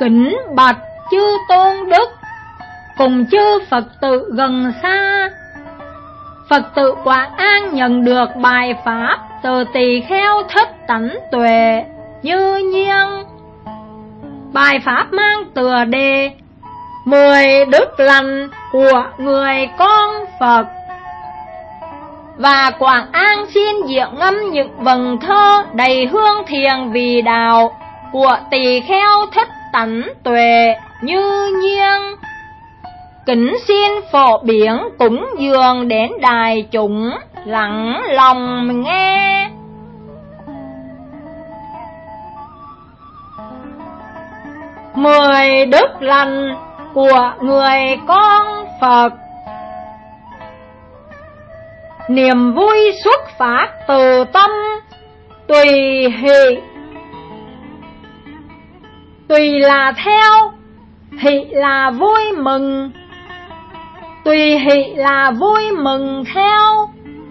Kính bạch chư tôn đức cùng chư Phật tử gần xa. Phật tử Quảng An nhận được bài pháp từ Tỳ Kheo Thích Tánh Tuệ như nhiên. Bài pháp mang tựa đề 10 đức lành của người con Phật. Và Quảng An xin diễn ngâm những vần thơ đầy hương thiền vì đạo của Tỳ Kheo Thích Tánh Tuệ như nhiên. Kính xin phổ biến cúng dường đến đại chúng lắng lòng nghe. Mười đức lành của người con Phật. Niềm vui xuất phát từ tâm tùy hỷ. Tùy là theo, hỷ là vui mừng. Tùy hỷ là vui mừng theo.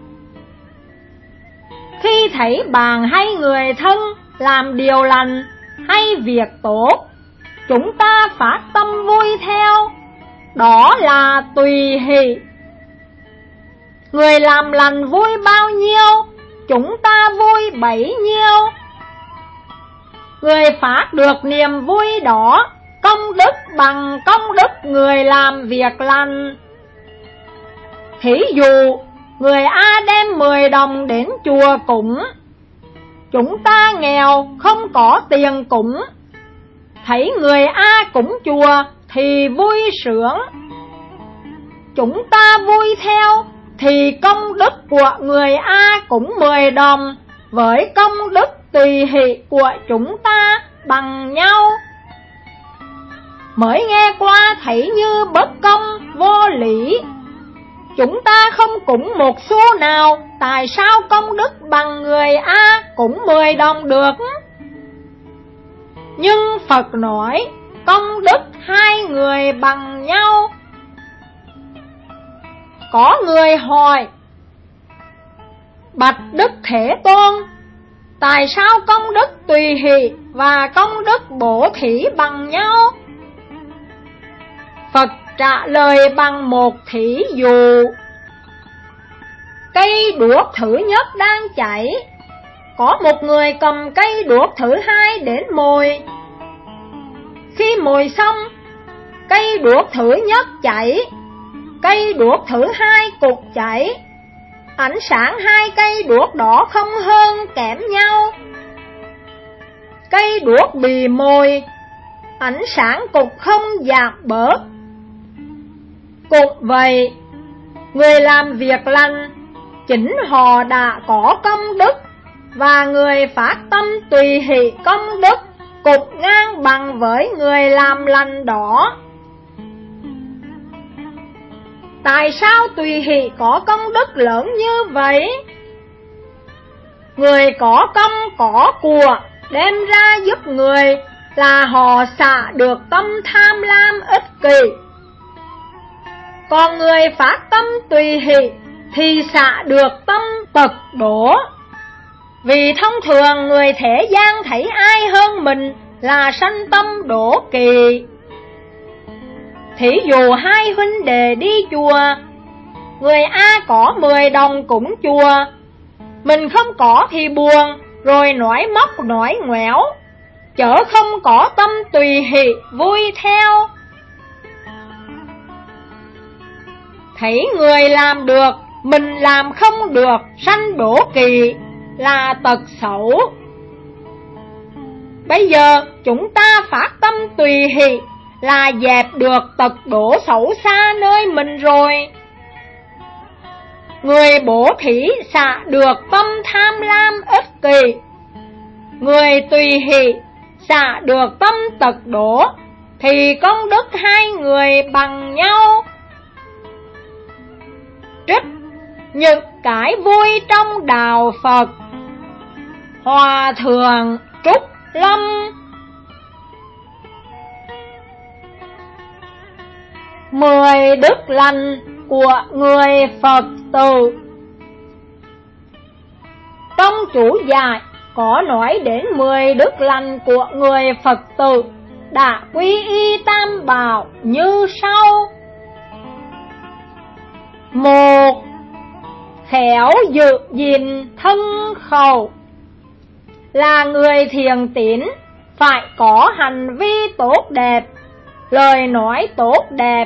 Khi thấy bạn hay người thân làm điều lành hay việc tốt, chúng ta phát tâm vui theo, đó là tùy hỷ. Người làm lành vui bao nhiêu, chúng ta vui bấy nhiêu. Người phát được niềm vui đó, công đức bằng công đức người làm việc lành. Thí dụ, người A đem 10 đồng đến chùa cúng, chúng ta nghèo không có tiền cúng, thấy người A cúng chùa thì vui sướng, chúng ta vui theo, thì công đức của người A cũng 10 đồng với công đức tùy hỷ của chúng ta bằng nhau. Mới nghe qua thấy như bất công vô lý, chúng ta không cúng một xu nào, tại sao công đức bằng người A cũng 10 đồng được? Nhưng Phật nói công đức hai người bằng nhau. Có người hỏi: bạch Đức Thế Tôn, tại sao công đức tùy hỷ và công đức bố thí bằng nhau? Phật trả lời bằng một thí dụ. Cây đuốc thứ nhất đang cháy, có một người cầm cây đuốc thứ hai đến mồi. Khi mồi xong, cây đuốc thứ nhất cháy, cây đuốc thứ hai cũng cháy. Ánh sáng hai cây đuốc đó không hơn kém nhau. Cây đuốc bị mồi, ánh sáng cũng không giảm bớt. Cũng vậy, người làm việc lành, chính họ đã có công đức, và người phát tâm tùy hỷ công đức cũng ngang bằng với người làm lành đó. Tại sao tùy hỷ có công đức lớn như vậy? Người có công có của đem ra giúp người là họ xả được tâm tham lam ích kỷ. Còn người phát tâm tùy hỷ thì xả được tâm tật đố. Vì thông thường người thế gian thấy ai hơn mình là sanh tâm đố kỵ. Thí dụ hai huynh đệ đi chùa, người A có 10 đồng cúng chùa, mình không có thì buồn, rồi nói móc nói ngoéo, chớ không có tâm tùy hỷ vui theo. Thấy người làm được, mình làm không được, sanh đố kỵ là tật xấu. Bây giờ chúng ta phát tâm tùy hỷ là dẹp được tật đố xấu xa nơi mình rồi. Người bố thí xả được tâm tham lam ích kỷ, người tùy hỷ xả được tâm tật đố, thì công đức hai người bằng nhau. Trích những cái vui trong đạo Phật. Hòa thượng Trúc Lâm. Mười đức lành của người Phật tử. Trong chú giải có nói đến 10 đức lành của người Phật tử, đã quy y tam bảo như sau. Một, khéo giữ gìn thân khẩu. Là người thiện tín phải có hành vi tốt đẹp, lời nói tốt đẹp.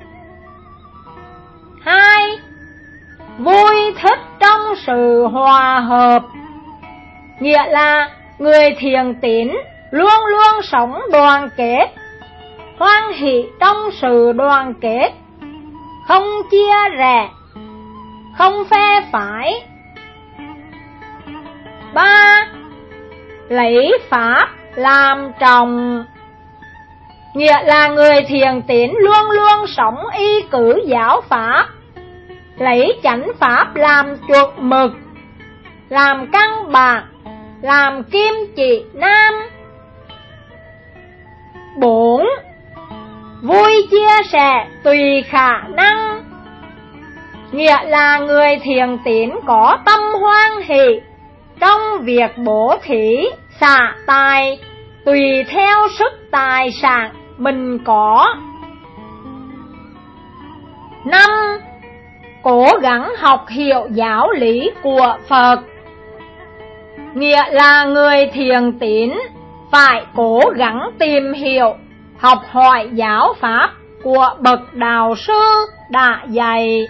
Hai, vui thích trong sự hòa hợp. Nghĩa là người thiện tín luôn luôn sống đoàn kết, hoan hỷ trong sự đoàn kết, không chia rẽ, không phe phái. Ba, lấy pháp làm trọng. Nghĩa là người thiện tín luôn luôn sống y cử giáo pháp, lấy chánh pháp làm chuẩn mực, làm căn bản, làm kim chỉ nam. Bốn, vui chia sẻ tùy khả năng. Nghĩa là người thiện tín có tâm hoan hỷ trong việc bố thí xả tài, tùy theo sức tài sản mình có. Năm, cố gắng học hiểu giáo lý của Phật. Nghĩa là người thiện tín phải cố gắng tìm hiểu, học hỏi giáo pháp của bậc đạo sư đã dạy.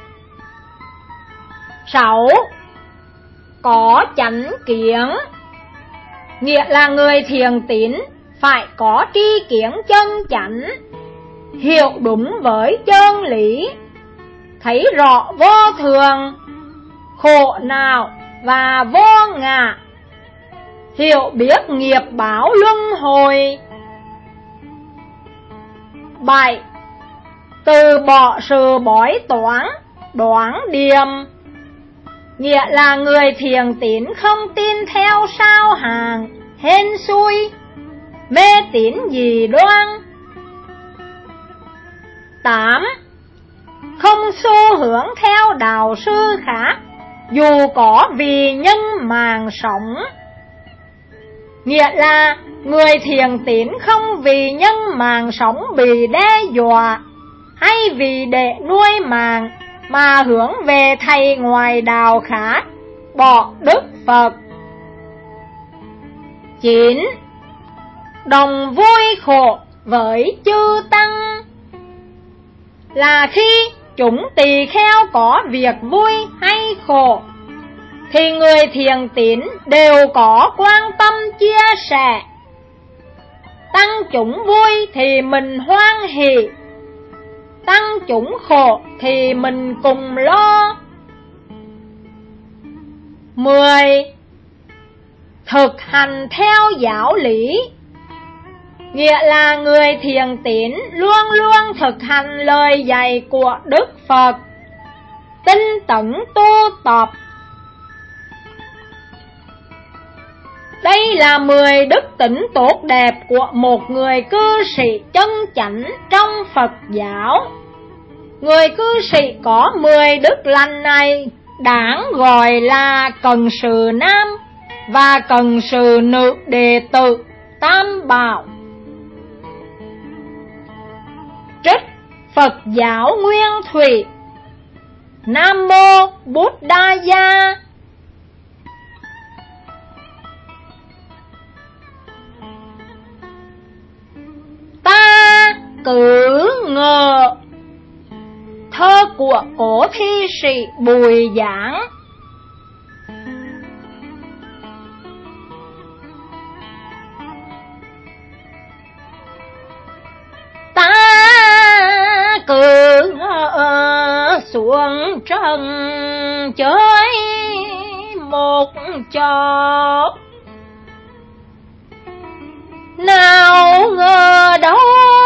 6, có chánh kiến. Nghĩa là người thiện tín phải có tri kiến chân chánh, hiểu đúng với chân lý, thấy rõ vô thường, khổ não và vô ngã, hiểu biết nghiệp báo luân hồi. 7, từ bỏ sự bói toán, đoán điềm. Nghĩa là người thiện tín không tin theo sao hàng, hên xui, mê tín dị đoan. 8, không xu hướng theo đạo sư khác, dù có vì nhân mạng sống. Nghĩa là người thiện tín không vì nhân mạng sống bị đe dọa, hay vì để nuôi mạng mà hướng về thầy ngoài đạo khác, bỏ Đức Phật. 9, đồng vui khổ với chư tăng. Là khi chúng tỳ kheo có việc vui hay khổ, thì người thiện tín đều có quan tâm chia sẻ. Tăng chúng vui thì mình hoan hỷ, tăng chúng khổ thì mình cùng lo. 10, thực hành theo giáo lý. Nghĩa là người thiện tín luôn luôn thực hành lời dạy của Đức Phật, tinh tấn tu tập. Đây là 10 đức tính tốt đẹp của một người cư sĩ chân chánh trong Phật giáo. Người cư sĩ có 10 đức lành này đáng gọi là cần sự nam và cần sự nữ đệ tử Tam Bảo. Trích Phật giáo Nguyên Thủy. Nam mô Buddhaya. Ta cứ ngờ. Thơ của cổ thi sĩ Bùi Giảng. Ta cứ ngỡ xuống trần chơi một chốc, nào ngờ đâu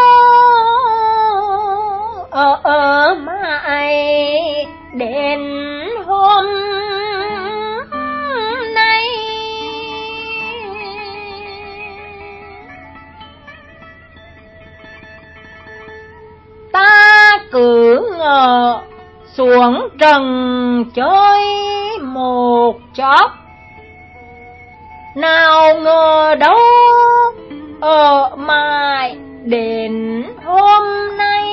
ở mãi đến hôm nay. Ta cứ ngờ xuống trần chơi một chốc, nào ngờ đâu ở mãi đến hôm nay.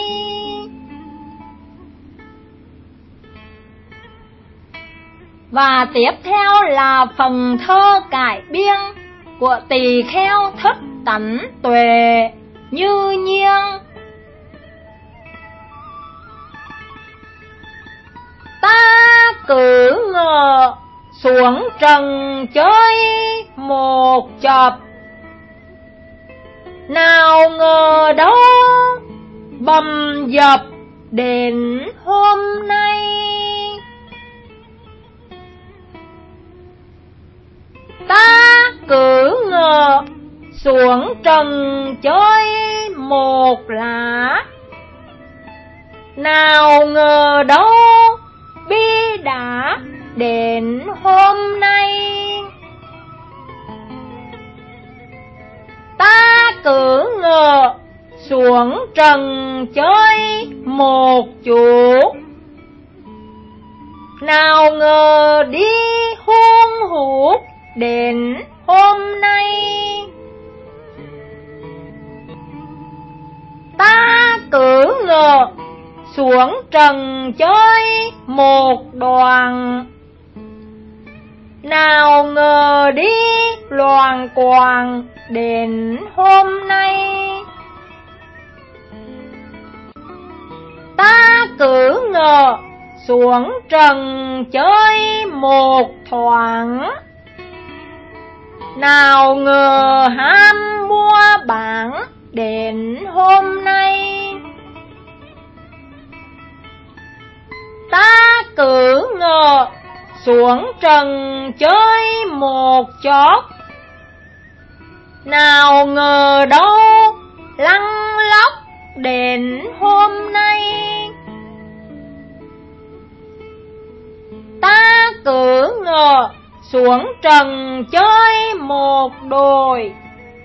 Và tiếp theo là phần thơ cải biên của Tỳ Kheo Thích Tánh Tuệ Như Nhiên. Ta cứ ngờ xuống trần chơi một chập, nào ngờ đâu bầm dập đến hôm nay. Ta cứ ngờ xuống trần chơi một lá, nào ngờ đâu bi đã đến hôm nay. Ta cứ ngờ xuống trần chơi một chút, nào ngờ đi hun hút đến hôm nay. Ta cứ ngờ xuống trần chơi một đoàn, nào ngờ đi loàng quàng đến hôm nay. Ta cứ ngờ xuống trần chơi một thoáng, nào ngờ ham mua bán đến hôm nay. Ta cứ ngờ xuống trần chơi một chót, nào ngờ đâu lăn lóc đến hôm nay. Ta cứ ngờ xuống trần chơi một đồi,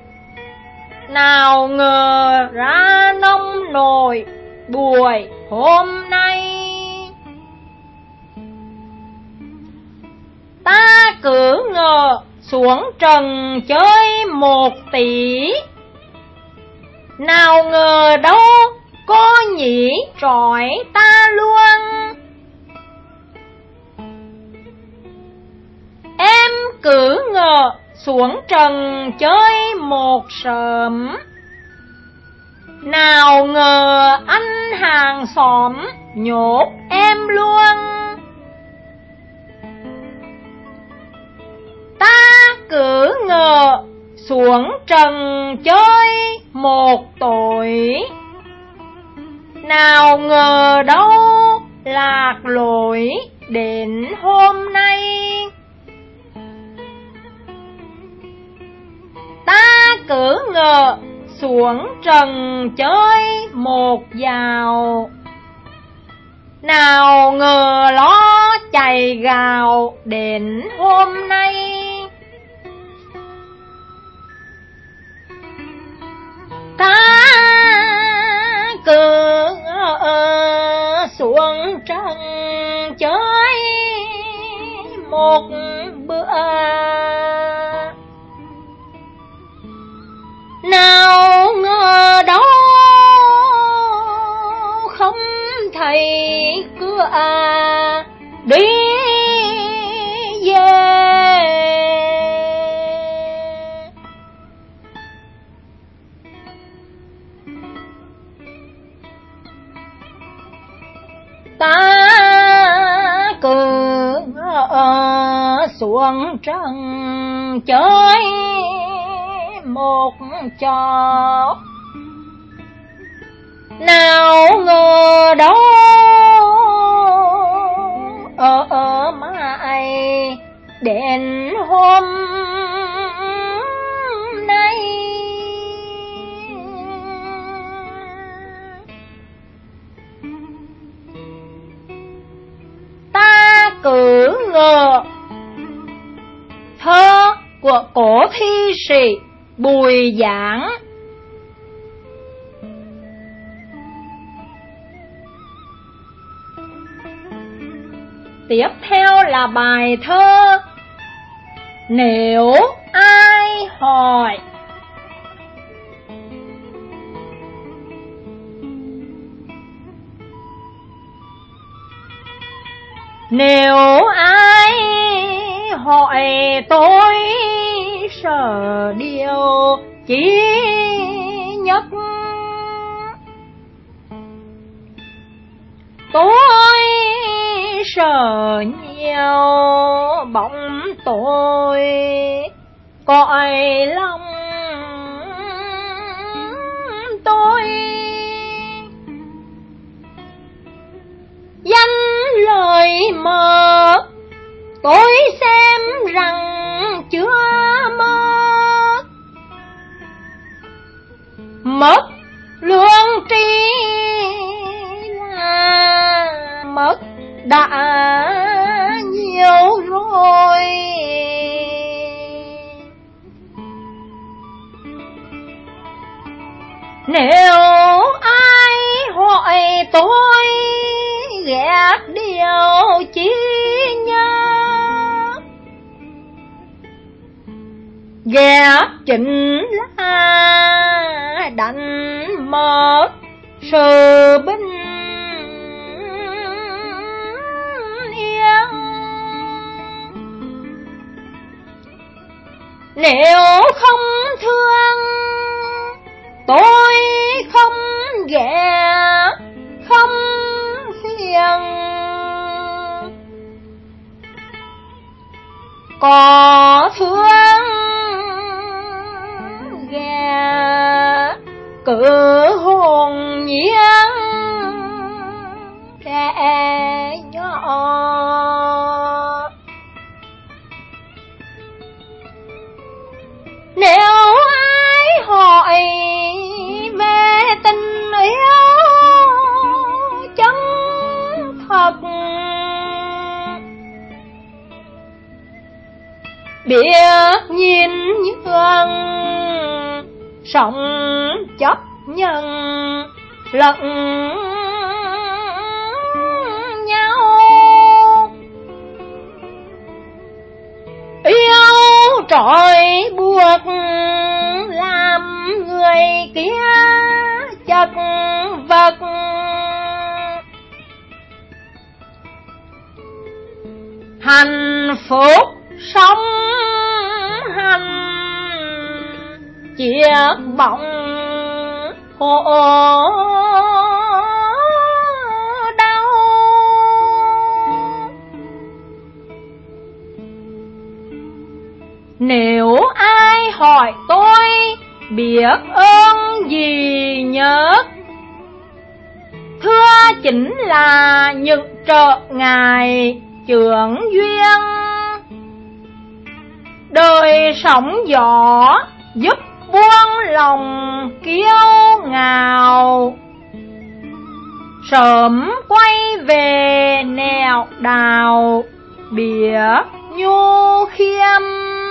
nào ngờ ra nông nồi buổi hôm nay. Ta cứ ngờ xuống trần chơi một tỷ, nào ngờ đâu có nhỉ trọi ta luôn. Em cứ ngờ xuống trần chơi một sớm, nào ngờ anh hàng xóm nhốt em luôn. Ta cứ ngờ xuống trần chơi một tuổi, nào ngờ đâu lạc lối đến hôm nay. Ta cứ ngờ xuống trần chơi một dạo, nào ngờ lo chày gào đến hôm nay. Ta cứ xuống trần chơi một bữa, nào ngờ đâu không thấy cửa đi về. Ta cứ xuống trần chơi một trò, nào ngờ đâu ở mãi đến hôm nay. Ta cứ ngờ thơ của cổ thi sĩ Bùi Giảng. Tiếp theo là bài thơ Nếu Ai Hỏi. Nếu ai hỏi tôi sợ điều chí nhất, tôi sợ nhiều bóng tôi cõi lòng tôi. Danh lời mờ tôi xem rằng chưa mất, mất lương tri là mất đã nhiều rồi. Nếu ai hỏi tôi ghét điều chi nhớ, ghét chính là đánh mất sự bình yên. Nếu không thương tôi không ghét không phiền, có thương ghét cứ hồn nhiên trẻ nhỏ. Nếu ai hỏi về tình yêu chân thật, biết nhìn nhường sống chấp nhận lẫn nhau, yêu trói buộc làm người kia chật vật, hạnh phúc sống hành chiếc bóng khổ đau. Nếu ai hỏi tôi biết ơn gì nhất, thưa chính là những trở ngại chướng duyên. Đời sóng gió giúp buông lòng kiêu ngạo, sớm quay về nẻo đào biết nhu khiêm.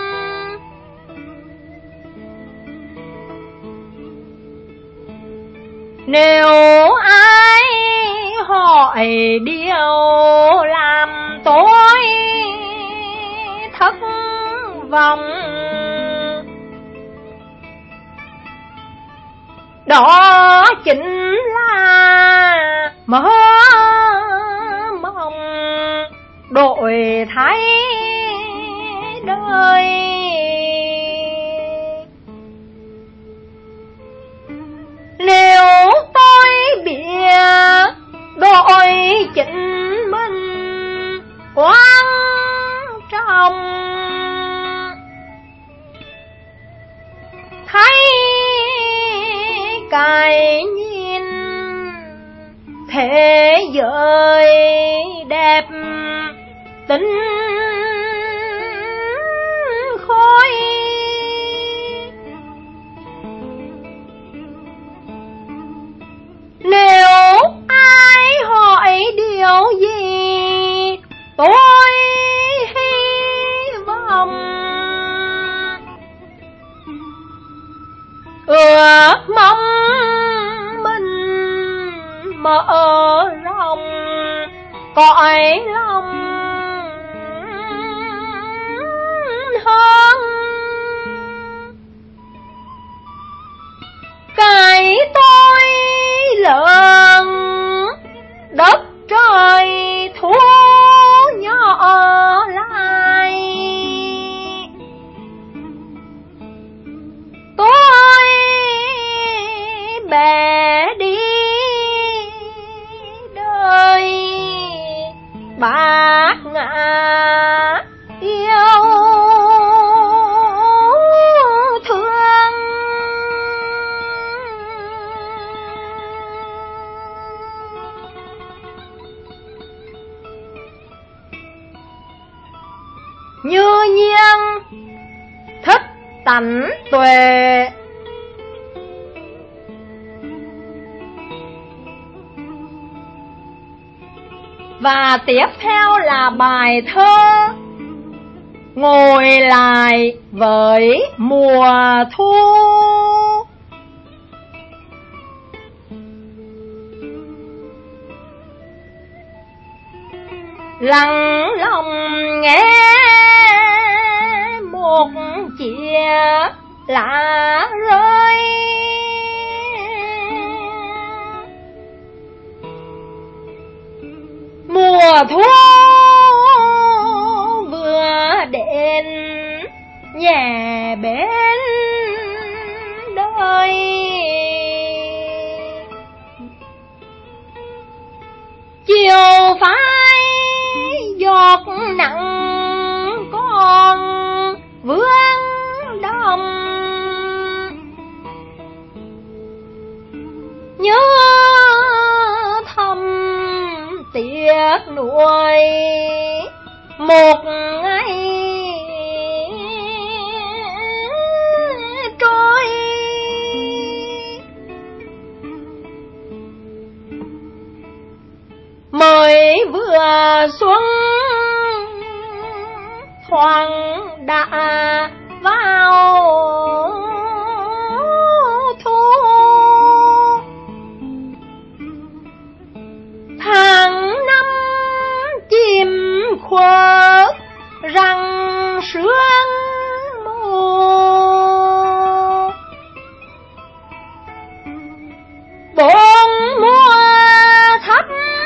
Nếu ai hỏi điều làm tôi thất vọng, đó chính là mơ mộng đổi thay đời. Nếu tôi biết đổi chính mình quan trọng, thấy cái nhìn thế giới đẹp tính khôi. Nếu ai hỏi điều gì tôi hy vọng, ước mong mình mở rộng cõi lòng như nhiên thích tánh tuệ. Và tiếp theo là bài thơ Ngồi lại với mùa thu. Lặng lòng nghe một chia lá rơi, mùa thu vừa đến nhẹ bên đời. Chiều phai giọt nặng còn vương đầm, nhớ thầm tiếc nuối một ngày trôi. Mới vừa xuống thoáng đã vào thu, tháng năm chìm khuất răng sương mù. Bốn mùa thấp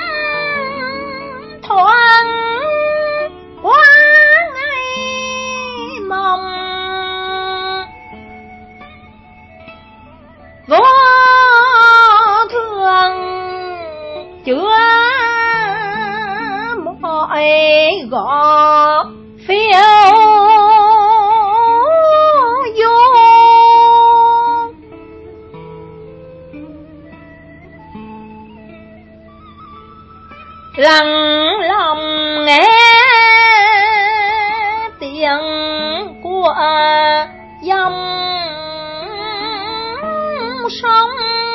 thoáng qua ngày mong, vô thường chưa mọi gót phiêu du. Lặng lòng nghe tiếng của dòng sông,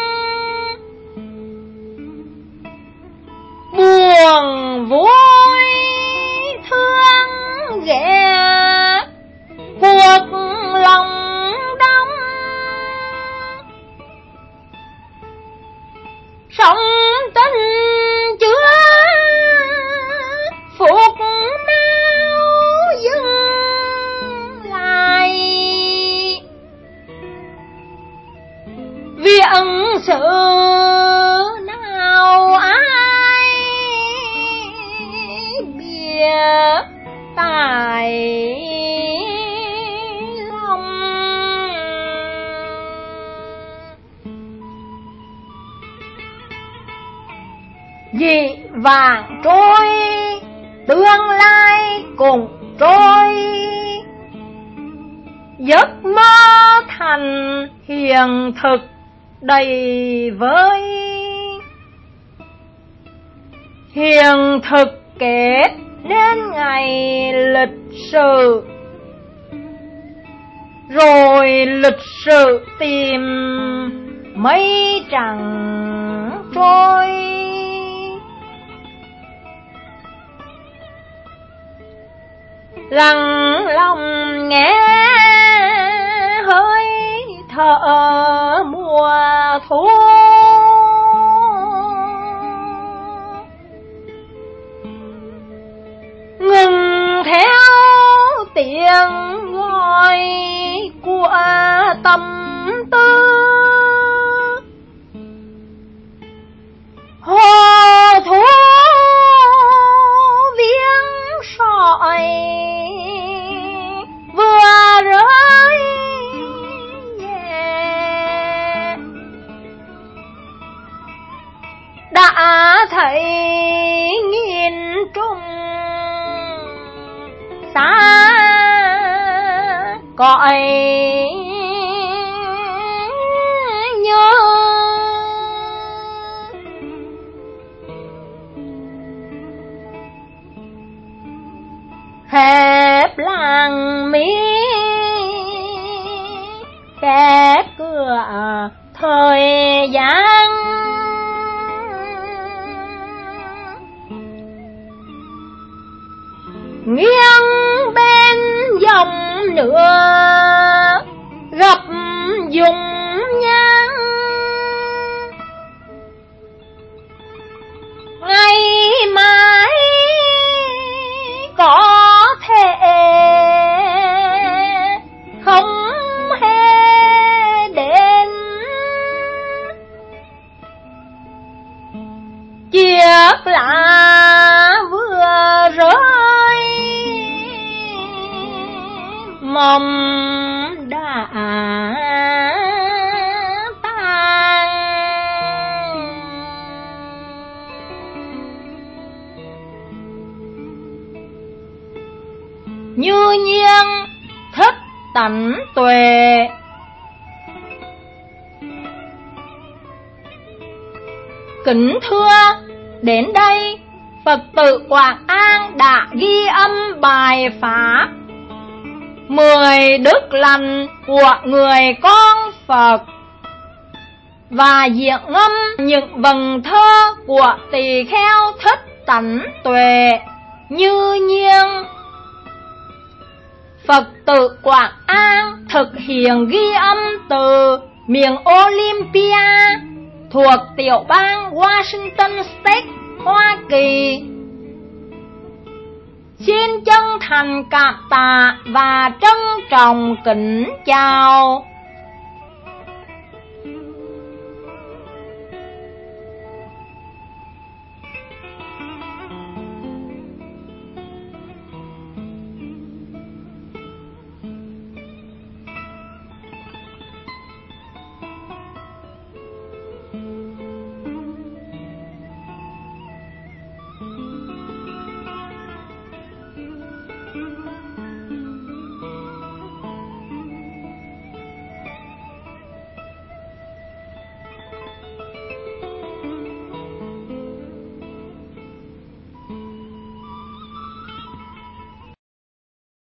buồn vui thương ghé cuộc lòng đông. Sống tình chưa phục nào dừng lại, vì ân sự nào ai biết tại lòng. Dị vàng trôi tương lai cùng trôi, giấc mơ thành hiện thực đầy vơi. Hiện thực kết nên ngày lịch sử, rồi lịch sử tìm mây trắng trôi. Lặng lòng nghe hơi thở mùa thu, ngừng theo tiếng gọi của tâm tư. Hồ thu viếng sỏi vừa rơi nhẹ, đã thấy nghìn trùng xa cõi nhớ. Hè xếp làng Mỹ khép cửa thời gian. Nghiêng bên dòng nữa gặp dùng nhang, ngày mai có thể không hề đến. Chiếc lá vừa rơi mầm đã tan. Như nhiên thích tánh tuệ, kính thưa, đến đây Phật tử Quảng An đã ghi âm bài pháp 10 đức lành của người con Phật và diễn ngâm những vần thơ của tỳ kheo thích tánh tuệ. Như nhiên Phật tử Quảng An thực hiện ghi âm từ miền Olympia thuộc tiểu bang Washington State, Hoa Kỳ. Xin chân thành cảm tạ và trân trọng kính chào.